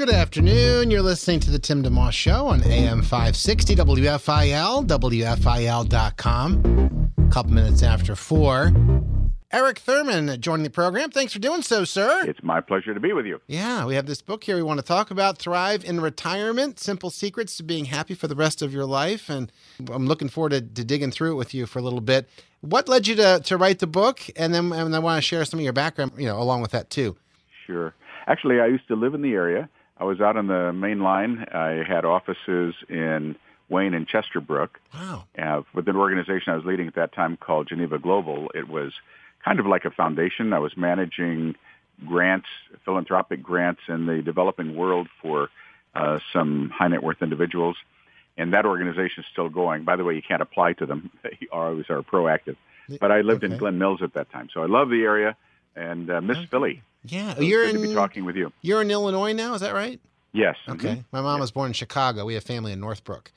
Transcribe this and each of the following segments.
Good afternoon. You're listening to the Tim DeMoss Show on AM 560 WFIL, WFIL.com. A couple minutes after 4. Eric Thurman joining the program. Thanks for doing so, sir. It's my pleasure to be with you. Yeah, we have this book here we want to talk about, Thrive in Retirement, Simple Secrets to Being Happy for the Rest of Your Life. And I'm looking forward to digging through it with you for a little bit. What led you to write the book? And then I want to share some of your background, along with that too. Sure. Actually, I used to live in the area. I was out on the main line. I had offices in Wayne and Chesterbrook. Wow. With an organization I was leading at that time called Geneva Global. It was kind of like a foundation. I was managing grants, philanthropic grants in the developing world for some high net worth individuals. And that organization is still going. By the way, you can't apply to them. They always are proactive. But I lived in Glen Mills at that time. So I love the area and miss Philly. Yeah. So good to be talking with you. You're in Illinois now, is that right? Yes. Okay. Mm-hmm. My mom was born in Chicago. We have family in Northbrook.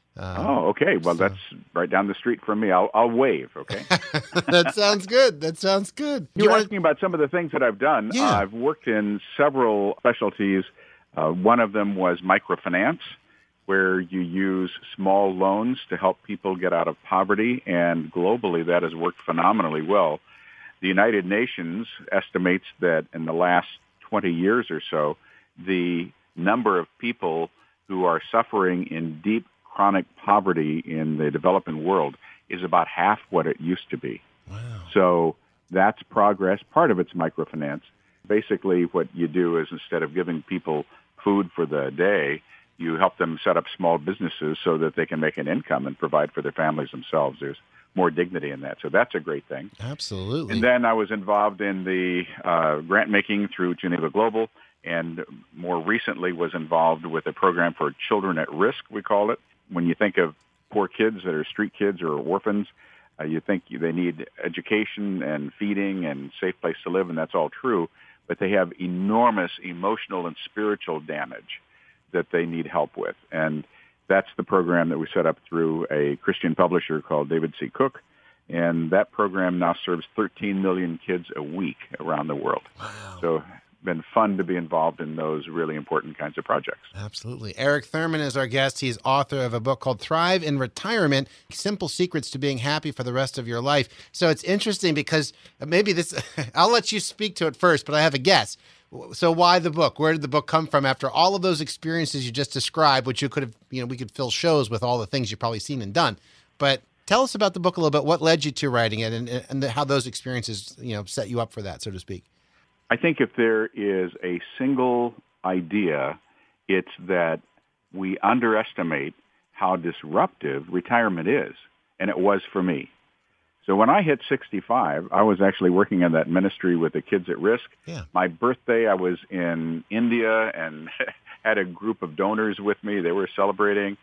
Okay. Well, that's right down the street from me. I'll wave, okay? That sounds good. You were asking about some of the things that I've done. Yeah. I've worked in several specialties. One of them was microfinance, where you use small loans to help people get out of poverty, and globally that has worked phenomenally well. The United Nations estimates that in the last 20 years or so, the number of people who are suffering in deep chronic poverty in the developing world is about half what it used to be. Wow. So that's progress. Part of it's microfinance. Basically, what you do is instead of giving people food for the day, you help them set up small businesses so that they can make an income and provide for their families themselves. There's more dignity in that. So that's a great thing. Absolutely. And then I was involved in the grant making through Geneva Global, and more recently was involved with a program for children at risk, we call it. When you think of poor kids that are street kids or orphans, you think they need education and feeding and safe place to live, and that's all true. But they have enormous emotional and spiritual damage that they need help with. And that's the program that we set up through a Christian publisher called David C. Cook. And that program now serves 13 million kids a week around the world. Wow. So been fun to be involved in those really important kinds of projects. Absolutely. Eric Thurman is our guest. He's author of a book called Thrive in Retirement, Simple Secrets to Being Happy for the Rest of Your Life. So it's interesting because maybe this, I'll let you speak to it first, but I have a guess. So why the book? Where did the book come from after all of those experiences you just described, which you could have, we could fill shows with all the things you've probably seen and done. But tell us about the book a little bit. What led you to writing it and how those experiences, set you up for that, so to speak? I think if there is a single idea, it's that we underestimate how disruptive retirement is. And it was for me. So when I hit 65, I was actually working in that ministry with the kids at risk. Yeah. My birthday, I was in India and had a group of donors with me. They were celebrating.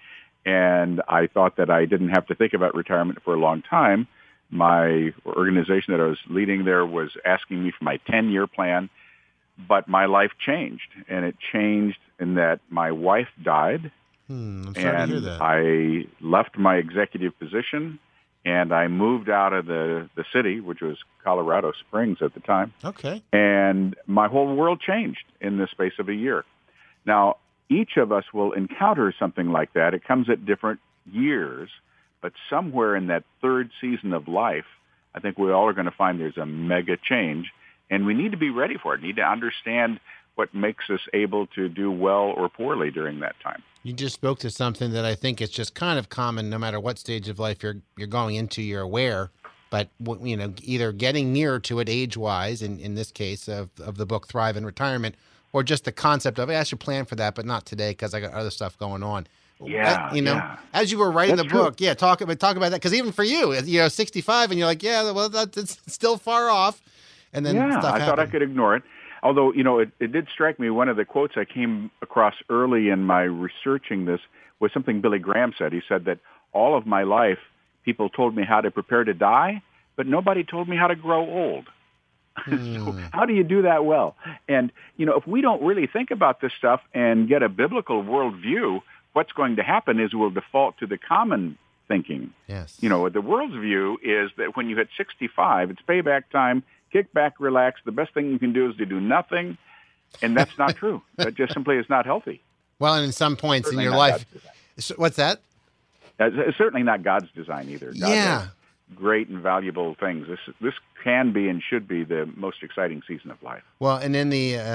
And I thought that I didn't have to think about retirement for a long time. My organization that I was leading there was asking me for my 10-year plan. But my life changed. And it changed in that my wife died. I'm sorry to hear that. I left my executive position. And I moved out of the city, which was Colorado Springs at the time. Okay. And my whole world changed in the space of a year. Now, each of us will encounter something like that. It comes at different years, but somewhere in that third season of life, I think we all are going to find there's a mega change, and we need to be ready for it. We need to understand what makes us able to do well or poorly during that time. You just spoke to something that I think is just kind of common no matter what stage of life you're going into, you're aware. But, either getting nearer to it age-wise, in this case of the book Thrive in Retirement, or just the concept of, I should plan for that, but not today because I got other stuff going on. Yeah, As you were writing That's the book, talk about that. Because even for you, 65 and you're like, that's still far off. And then stuff happened. I thought I could ignore it. Although, it did strike me, one of the quotes I came across early in my researching this was something Billy Graham said. He said that all of my life, people told me how to prepare to die, but nobody told me how to grow old. So how do you do that well? And, if we don't really think about this stuff and get a biblical worldview, what's going to happen is we'll default to the common thinking. Yes. The world's view is that when you hit 65, it's payback time. Kick back, relax. The best thing you can do is to do nothing. And that's not true. That just simply is not healthy. Well, and in some points Certainly in your not life, God's design. what's that? It's certainly not God's design either. God Yeah. has great and valuable things. This can be and should be the most exciting season of life. Well, and in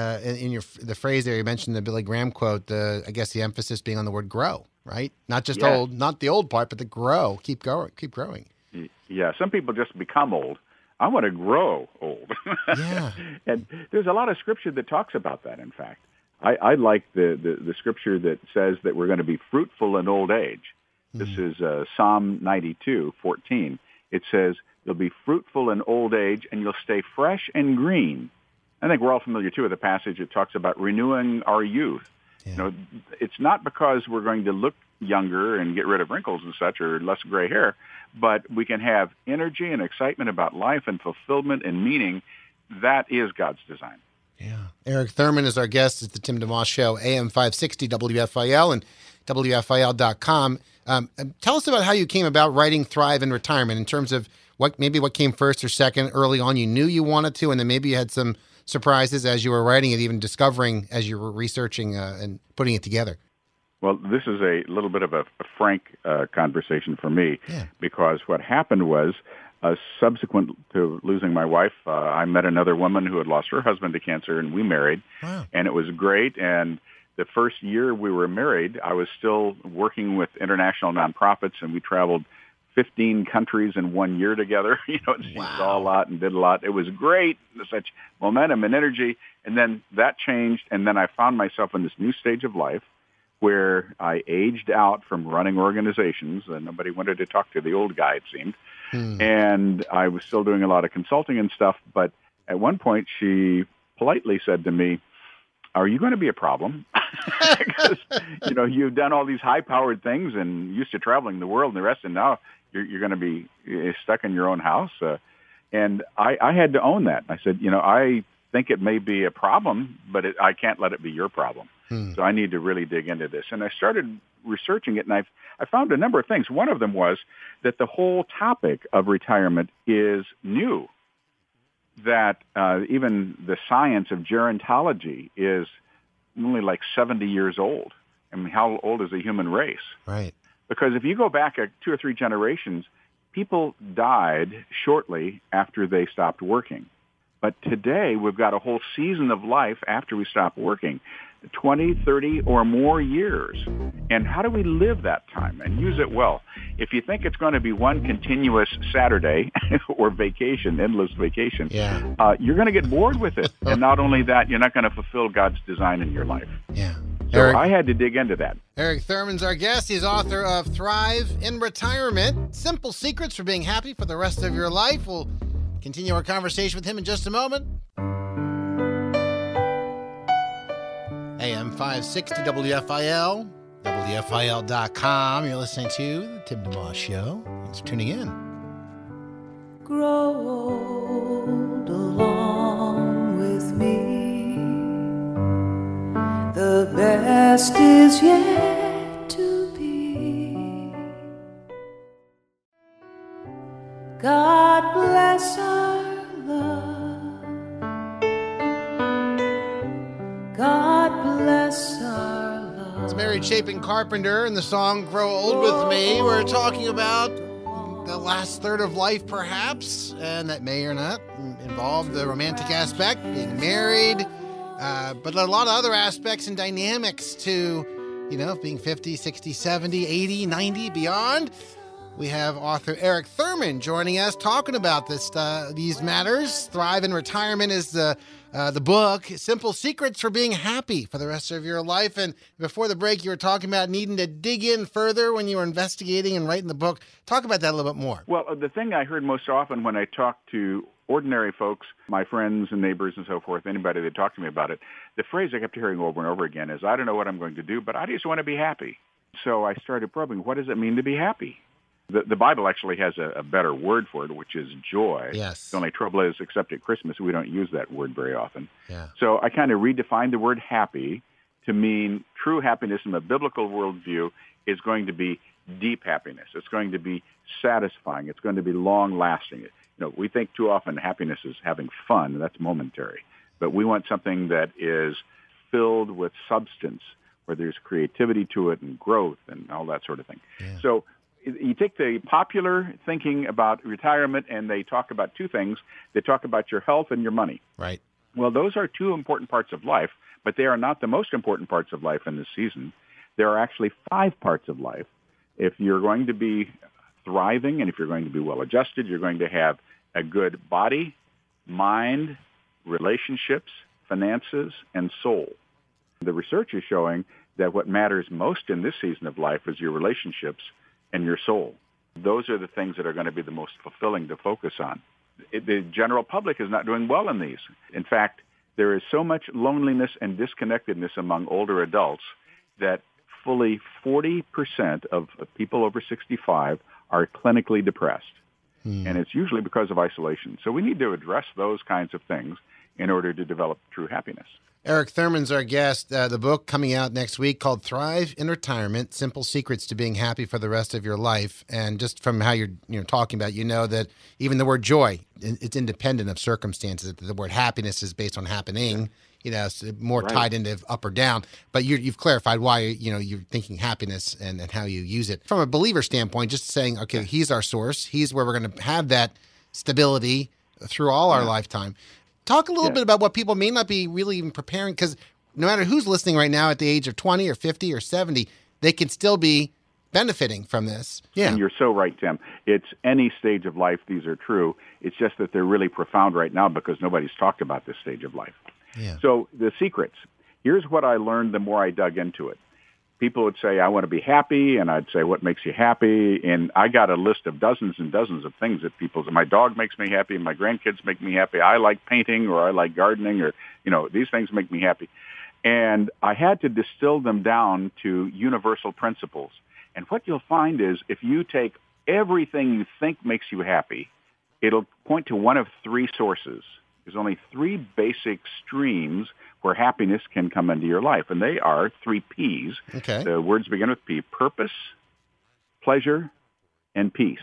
the phrase there, you mentioned the Billy Graham quote. I guess the emphasis being on the word "grow," right? Not just Yes. old, not the old part, but the grow. Keep growing. Yeah, some people just become old. I want to grow old. Yeah. And there's a lot of scripture that talks about that, in fact. I like the scripture that says that we're going to be fruitful in old age. This is Psalm 92:14. It says, you'll be fruitful in old age, and you'll stay fresh and green. I think we're all familiar, too, with the passage that talks about renewing our youth. Yeah. You know, it's not because we're going to look younger and get rid of wrinkles and such or less gray hair, but we can have energy and excitement about life and fulfillment and meaning. That is God's design. Yeah. Eric Thurman is our guest. It's the Tim DeMoss Show, AM 560 WFIL and WFIL.com. Tell us about how you came about writing Thrive in Retirement in terms of what came first or second. Early on, you knew you wanted to, and then maybe you had some surprises as you were writing it, even discovering as you were researching and putting it together. Well, this is a little bit of a frank conversation for me, Yeah. because what happened was, subsequent to losing my wife, I met another woman who had lost her husband to cancer, and we married. Wow. And it was great. And the first year we were married, I was still working with international nonprofits, and we traveled 15 countries in 1 year together. You know, it saw a lot and did a lot. It was great, such momentum and energy. And then that changed, and then I found myself in this new stage of life where I aged out from running organizations, and nobody wanted to talk to the old guy, it seemed. And I was still doing a lot of consulting and stuff, but at one point she politely said to me, "Are you going to be a problem?" Because, you know, you've done all these high-powered things and used to traveling the world and the rest, and now you're going to be stuck in your own house. And I had to own that. I said, you know, I think it may be a problem, but I can't let it be your problem. So I need to really dig into this. And I started researching it, and I found a number of things. One of them was that the whole topic of retirement is new, that even the science of gerontology is only like 70 years old. I mean, how old is the human race? Right. Because if you go back 2 or 3 generations, people died shortly after they stopped working. But today, we've got a whole season of life after we stop working, 20, 30, or more years. And how do we live that time and use it well? If you think it's going to be one continuous Saturday or vacation, endless vacation, you're going to get bored with it. And not only that, you're not going to fulfill God's design in your life. Yeah. So Eric, I had to dig into that. Eric Thurman's our guest. He's author of Thrive in Retirement, Simple Secrets for Being Happy for the Rest of Your Life. We'll continue our conversation with him in just a moment. AM 560 WFIL, WFIL.com. You're listening to The Tim DeMoss Show. Thanks for tuning in. Grow old along with me. The best is yet to be. God bless our love. God bless our love. It's Mary Chapin Carpenter and the song Grow Old With Me. We're talking about the last third of life, perhaps, and that may or not involve the romantic aspect, being married, but a lot of other aspects and dynamics to, you know, being 50, 60, 70, 80, 90, beyond. We have author Eric Thurman joining us, talking about these matters. Thrive in Retirement is the book, Simple Secrets for Being Happy for the Rest of Your Life. And before the break, you were talking about needing to dig in further when you were investigating and writing the book. Talk about that a little bit more. Well, the thing I heard most often when I talked to ordinary folks, my friends and neighbors and so forth, anybody that talked to me about it, the phrase I kept hearing over and over again is, I don't know what I'm going to do, but I just want to be happy. So I started probing, what does it mean to be happy? The Bible actually has a better word for it, which is joy. Yes. The only trouble is, except at Christmas, we don't use that word very often. Yeah. So I kind of redefined the word happy to mean true happiness from a biblical worldview is going to be deep happiness. It's going to be satisfying. It's going to be long-lasting. You know, we think too often happiness is having fun, and that's momentary. but we want something that is filled with substance, where there's creativity to it and growth and all that sort of thing. Yeah. So you take the popular thinking about retirement, and they talk about two things. They talk about your health and your money. Right. Well, those are two important parts of life, but they are not the most important parts of life in this season. There are actually 5 parts of life. If you're going to be thriving and if you're going to be well-adjusted, you're going to have a good body, mind, relationships, finances, and soul. The research is showing that what matters most in this season of life is your relationships and your soul. Those are the things that are going to be the most fulfilling to focus on. The general public is not doing well in these. In fact, there is so much loneliness and disconnectedness among older adults that fully 40% of people over 65 are clinically depressed. And it's usually because of isolation. So we need to address those kinds of things in order to develop true happiness. Eric Thurman's our guest. The book coming out next week called Thrive in Retirement, Simple Secrets to Being Happy for the Rest of Your Life. And just from how you're talking about, that even the word joy, it's independent of circumstances. The word happiness is based on happening, it's more tied into up or down. But you've clarified why, you're thinking happiness and how you use it. From a believer standpoint, just saying, okay, he's our source. He's where we're going to have that stability through all our lifetime. Talk a little bit about what people may not be really even preparing, because no matter who's listening right now at the age of 20 or 50 or 70, they can still be benefiting from this. Yeah. And you're so right, Tim. It's any stage of life, these are true. It's just that they're really profound right now because nobody's talked about this stage of life. Yeah. So the secrets. Here's what I learned the more I dug into it. People would say, I want to be happy, and I'd say, what makes you happy? And I got a list of dozens and dozens of things that people say. My dog makes me happy, my grandkids make me happy, I like painting, or I like gardening, or, these things make me happy. And I had to distill them down to universal principles. And what you'll find is if you take everything you think makes you happy, it'll point to one of 3 sources. There's only 3 basic streams where happiness can come into your life, and they are 3 P's. Okay. The words begin with P: purpose, pleasure, and peace.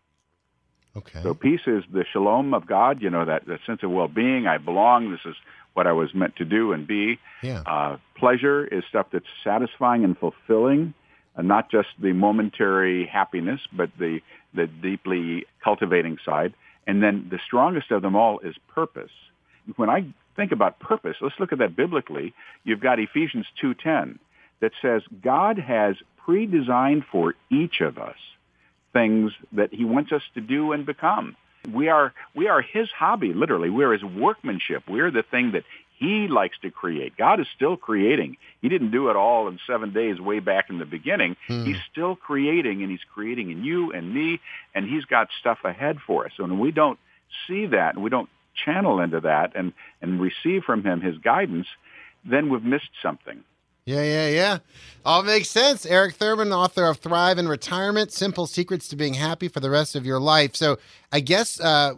Okay. So peace is the shalom of God, that sense of well-being. I belong. This is what I was meant to do and be. Yeah. Pleasure is stuff that's satisfying and fulfilling, not just the momentary happiness, but the deeply cultivating side. And then the strongest of them all is purpose. When I think about purpose, let's look at that biblically. You've got Ephesians 2:10 that says God has pre-designed for each of us things that he wants us to do and become. We are his hobby, literally. We're his workmanship. We're the thing that he likes to create. God is still creating. He didn't do it all in 7 days way back in the beginning. He's still creating, and he's creating in you and me, and he's got stuff ahead for us. And when we don't see that, and we don't channel into that and receive from him his guidance, then we've missed something. Yeah. All makes sense. Eric Thurman, author of Thrive in Retirement, Simple Secrets to Being Happy for the Rest of Your Life. So I guess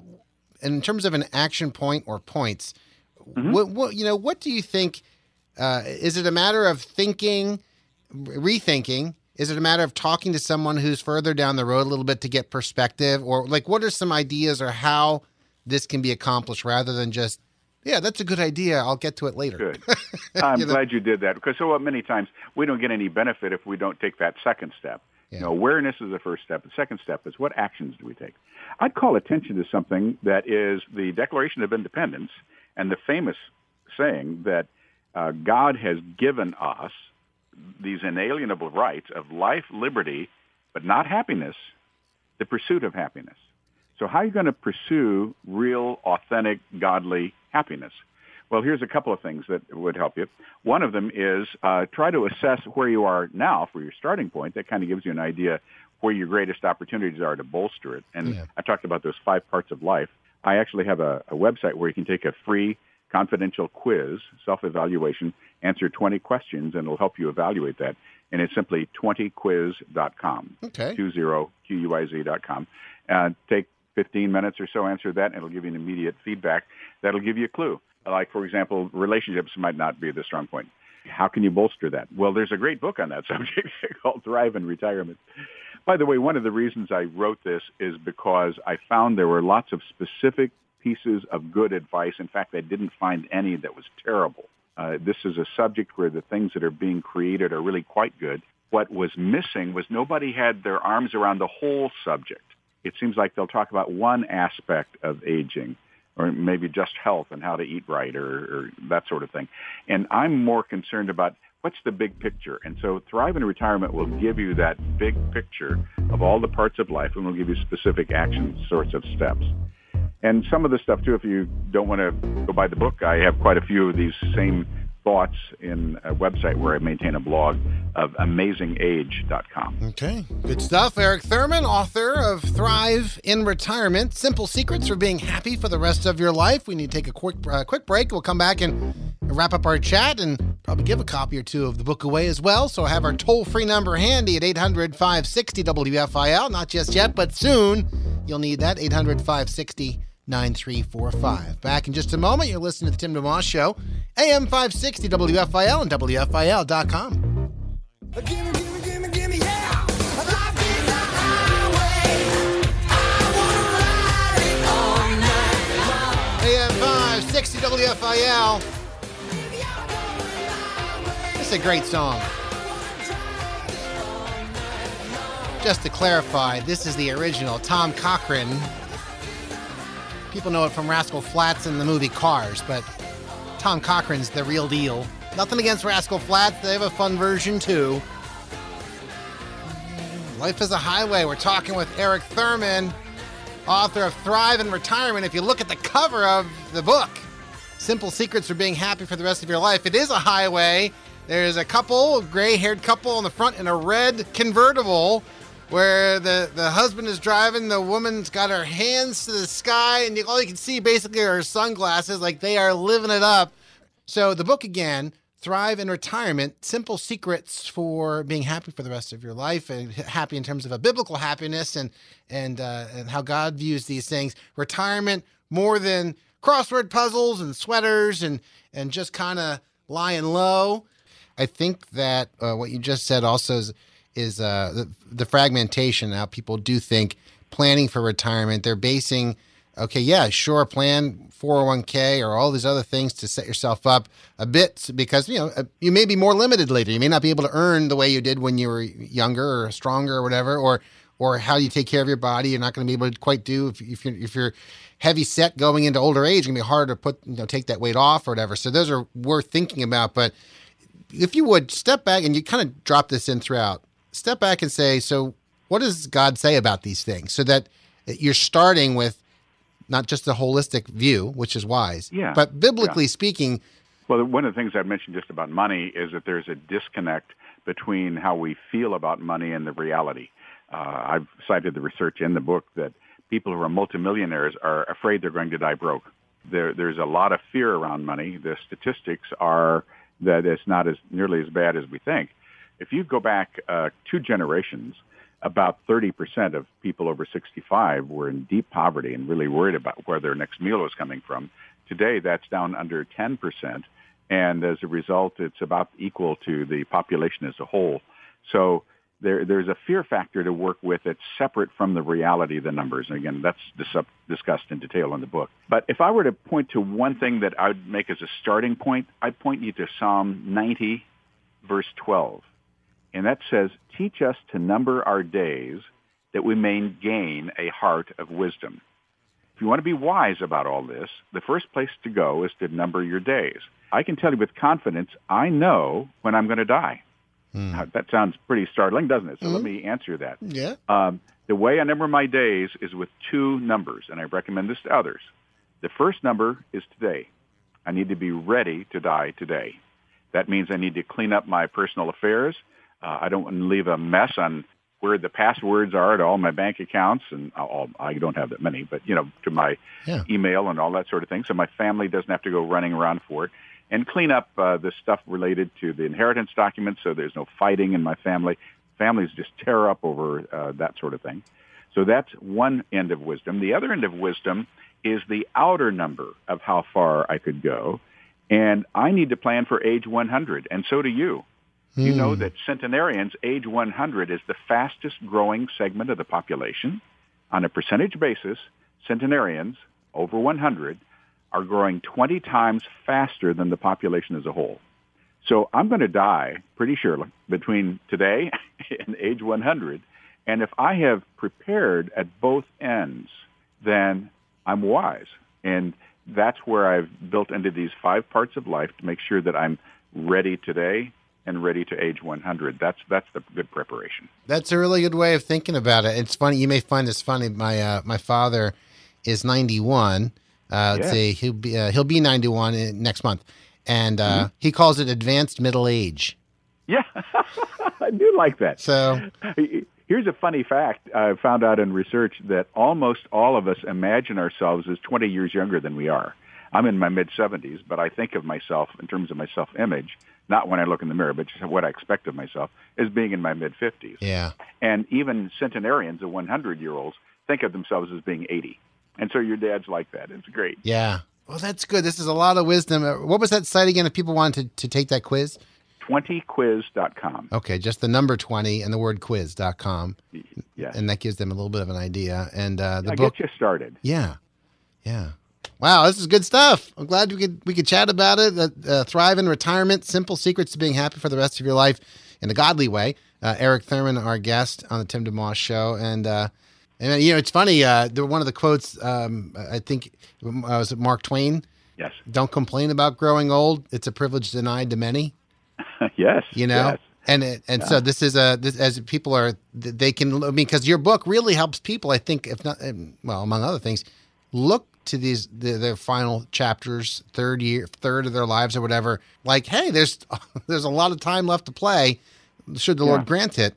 in terms of an action point or points, what do you think? Is it a matter of thinking, rethinking? Is it a matter of talking to someone who's further down the road a little bit to get perspective? Or what are some ideas or how this can be accomplished rather than just, that's a good idea, I'll get to it later? Good. I'm glad you did that, because so many times we don't get any benefit if we don't take that second step. Yeah. Awareness is the first step. The second step is what actions do we take? I'd call attention to something that is the Declaration of Independence and the famous saying that God has given us these inalienable rights of life, liberty, but not happiness, the pursuit of happiness. So how are you going to pursue real, authentic, godly happiness? Well, here's a couple of things that would help you. One of them is try to assess where you are now for your starting point. That kind of gives you an idea where your greatest opportunities are to bolster it. And I talked about those 5 parts of life. I actually have a website where you can take a free confidential quiz, self-evaluation, answer 20 questions, and it'll help you evaluate that. And it's simply 20quiz.com, Okay. 20quiz.com. Take 15 minutes or so, answer that, and it'll give you an immediate feedback. That'll give you a clue. Like, for example, relationships might not be the strong point. How can you bolster that? Well, there's a great book on that subject called Thrive in Retirement. By the way, one of the reasons I wrote this is because I found there were lots of specific pieces of good advice. In fact, I didn't find any that was terrible. This is a subject where the things that are being created are really quite good. What was missing was nobody had their arms around the whole subject. It seems like they'll talk about one aspect of aging, or maybe just health and how to eat right, or that sort of thing. And I'm more concerned about what's the big picture. And so Thrive in Retirement will give you that big picture of all the parts of life, and will give you specific action sorts of steps. And some of the stuff, too, if you don't want to go buy the book, I have quite a few of these same thoughts in a website where I maintain a blog of amazingage.com. Okay, good stuff. Eric Thurman, author of Thrive in Retirement, Simple Secrets for Being Happy for the Rest of Your Life. We need to take a quick break. We'll come back and wrap up our chat and probably give a copy or two of the book away as well. So I have our toll-free number handy at 800-560-WFIL. Not just yet, but soon you'll need that, 800-560-9345. Back in just a moment. You're listening to the Tim DeMoss Show, AM 560 WFIL and WFIL.com. Gimme, yeah. Life is a highway. I wanna ride it all night long. AM 560 WFIL. It's a great song. Just to clarify, this is the original Tom Cochrane. People know it from Rascal Flatts in the movie Cars, but Tom Cochrane's the real deal. Nothing against Rascal Flatts. They have a fun version, too. Life is a Highway. We're talking with Eric Thurman, author of Thrive in Retirement. If you look at the cover of the book, Simple Secrets for Being Happy for the Rest of Your Life, it is a highway. There's a gray-haired couple in the front in a red convertible where the husband is driving, the woman's got her hands to the sky, and all you can see basically are her sunglasses, like they are living it up. So the book again, Thrive in Retirement, Simple Secrets for Being Happy for the Rest of Your Life, and happy in terms of a biblical happiness and how God views these things. Retirement, more than crossword puzzles and sweaters and just kind of lying low. I think that what you just said also is the fragmentation. How people do think planning for retirement, they're basing, okay, yeah, sure, plan 401k or all these other things to set yourself up a bit because, you may be more limited later. You may not be able to earn the way you did when you were younger or stronger or whatever, or how you take care of your body. You're not going to be able to quite do if you're heavy set going into older age. It's going to be hard to take that weight off or whatever. So those are worth thinking about. But if you would step back, and you kind of drop this in throughout, step back and say, so what does God say about these things? So that you're starting with not just the holistic view, which is wise, but biblically speaking. Well, one of the things I mentioned just about money is that there's a disconnect between how we feel about money and the reality. I've cited the research in the book that people who are multimillionaires are afraid they're going to die broke. There's a lot of fear around money. The statistics are that it's not nearly as bad as we think. If you go back 2 generations, about 30% of people over 65 were in deep poverty and really worried about where their next meal was coming from. Today, that's down under 10%, and as a result, it's about equal to the population as a whole. So there's a fear factor to work with that's separate from the reality of the numbers. And again, that's discussed in detail in the book. But if I were to point to one thing that I would make as a starting point, I'd point you to Psalm 90, verse 12. And that says, teach us to number our days that we may gain a heart of wisdom. If you want to be wise about all this, the first place to go is to number your days. I can tell you with confidence, I know when I'm going to die. Now, that sounds pretty startling, doesn't it? So let me answer that. Yeah. The way I number my days is with 2 numbers, and I recommend this to others. The first number is today. I need to be ready to die today. That means I need to clean up my personal affairs. I don't want to leave a mess on where the passwords are to all my bank accounts, and I don't have that many, but, to my email and all that sort of thing, so my family doesn't have to go running around for it. And clean up the stuff related to the inheritance documents so there's no fighting in my family. Families just tear up over that sort of thing. So that's one end of wisdom. The other end of wisdom is the outer number of how far I could go. And I need to plan for age 100, and so do you. You know that centenarians, age 100, is the fastest growing segment of the population. On a percentage basis, centenarians over 100 are growing 20 times faster than the population as a whole. So I'm going to die pretty surely between today and age 100. And if I have prepared at both ends, then I'm wise. And that's where I've built into these 5 parts of life to make sure that I'm ready today and ready to age 100. That's the good preparation. That's a really good way of thinking about it. It's funny. You may find this funny. My father is 91. Let's see, he'll be 91 next month, and he calls it advanced middle age. Yeah, I do like that. So here's a funny fact I found out in research that almost all of us imagine ourselves as 20 years younger than we are. I'm in my mid-70s, but I think of myself in terms of my self-image, not when I look in the mirror, but just what I expect of myself, as being in my mid-50s. Yeah. And even centenarians, the 100-year-olds, think of themselves as being 80. And so your dad's like that. It's great. Yeah. Well, that's good. This is a lot of wisdom. What was that site again if people wanted to take that quiz? 20quiz.com. Okay, just the number 20 and the word quiz.com. Yes. And that gives them a little bit of an idea. And the I'll book. get you started. Yeah. Wow, this is good stuff. I'm glad we could chat about it. Thrive in Retirement, Simple Secrets to Being Happy for the Rest of Your Life in a Godly Way. Eric Thurman, our guest on the Tim DeMoss Show. And it's funny, one of the quotes, I think, was it Mark Twain? Yes. Don't complain about growing old. It's a privilege denied to many. Yes. Yes. So this is as people are, they can, because your book really helps people, I think, if not, well, among other things, look to their final chapters, third of their lives or whatever, like, hey, there's a lot of time left to play, should the Lord grant it.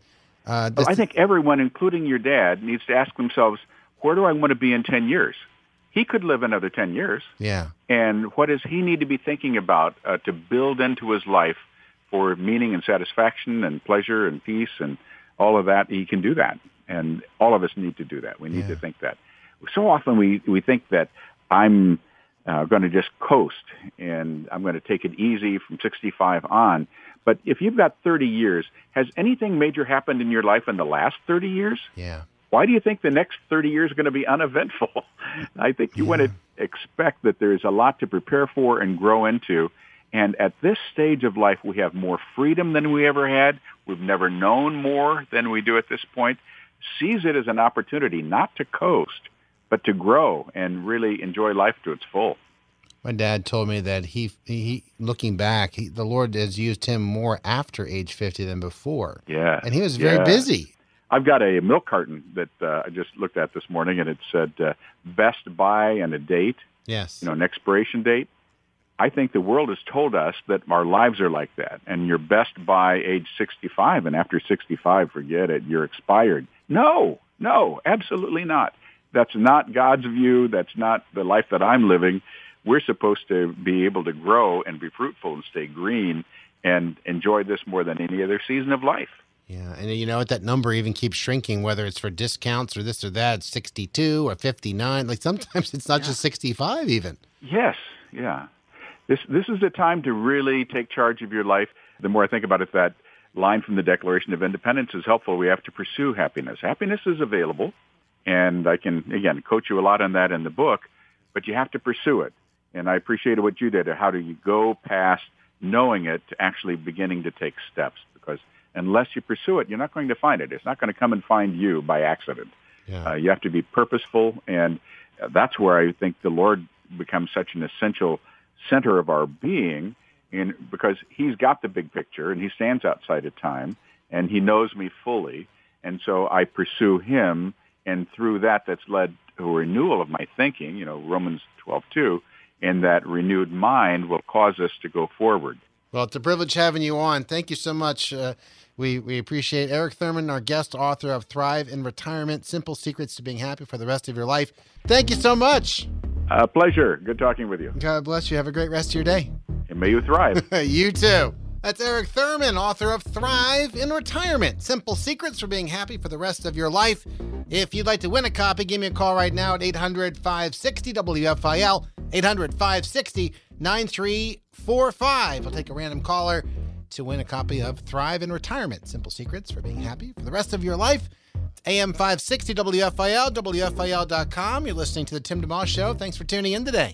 I think everyone, including your dad, needs to ask themselves, where do I want to be in 10 years? He could live another 10 years. Yeah. And what does he need to be thinking about to build into his life for meaning and satisfaction and pleasure and peace and all of that? He can do that. And all of us need to do that. We need to think that. So often we think that I'm going to just coast and I'm going to take it easy from 65 on. But if you've got 30 years, has anything major happened in your life in the last 30 years? Yeah. Why do you think the next 30 years are going to be uneventful? I think you want to expect that there's a lot to prepare for and grow into. And at this stage of life, we have more freedom than we ever had. We've never known more than we do at this point. Seize it as an opportunity not to coast, but to grow and really enjoy life to its full. My dad told me that he looking back, the Lord has used him more after age 50 than before. Yeah. And he was very busy. I've got a milk carton that I just looked at this morning, and it said best buy and a date. Yes. An expiration date. I think the world has told us that our lives are like that, and you're best by age 65, and after 65, forget it, you're expired. No, absolutely not. That's not God's view. That's not the life that I'm living. We're supposed to be able to grow and be fruitful and stay green and enjoy this more than any other season of life. Yeah, and you know what? That number even keeps shrinking, whether it's for discounts or this or that, 62 or 59. Like sometimes it's not just 65 even. Yes, yeah. This is a time to really take charge of your life. The more I think about it, that line from the Declaration of Independence is helpful. We have to pursue happiness. Happiness is available, and I can, again, coach you a lot on that in the book, but you have to pursue it. And I appreciated what you did. How do you go past knowing it to actually beginning to take steps? Because unless you pursue it, you're not going to find it. It's not going to come and find you by accident. Yeah. You have to be purposeful, and that's where I think the Lord becomes such an essential center of our being, because he's got the big picture, and he stands outside of time, and he knows me fully. And so I pursue him, and through that's led to a renewal of my thinking, Romans 12:2, and that renewed mind will cause us to go forward. Well, it's a privilege having you on. Thank you so much. We appreciate Eric Thurman, our guest author of Thrive in Retirement, Simple Secrets to Being Happy for the Rest of Your Life. Thank you so much. Pleasure. Good talking with you. God bless you. Have a great rest of your day. And may you thrive. You too. That's Eric Thurman, author of Thrive in Retirement, Simple Secrets for Being Happy for the Rest of Your Life. If you'd like to win a copy, give me a call right now at 800-560-WFIL, 800-560-9345. I'll take a random caller to win a copy of Thrive in Retirement, Simple Secrets for Being Happy for the Rest of Your Life. AM 560 WFIL, WFIL.com. You're listening to The Tim DeMoss Show. Thanks for tuning in today.